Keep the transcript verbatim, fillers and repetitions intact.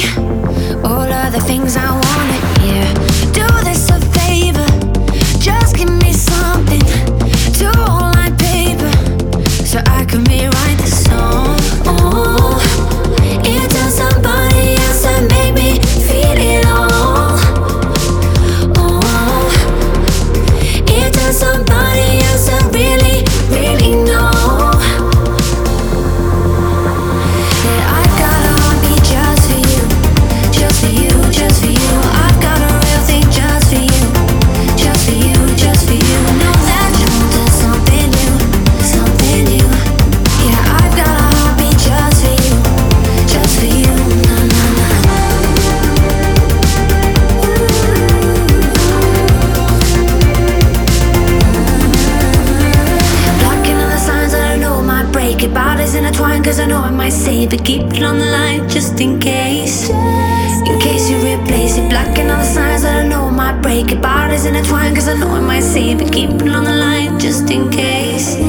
all of the things I wanna hear. Do this a favor, just give me something to hold like paper, so I can rewrite the song. Oh, it does somebody else that make me feel it all. Oh, it does somebody else that really, really know. Bodies intertwined, cause I know I might save it. Keep it on the line, just in case. In case you replace it. Blocking all the signs that I know I might break it. Bodies intertwined, cause I know I might save it. Keep it on the line, just in case.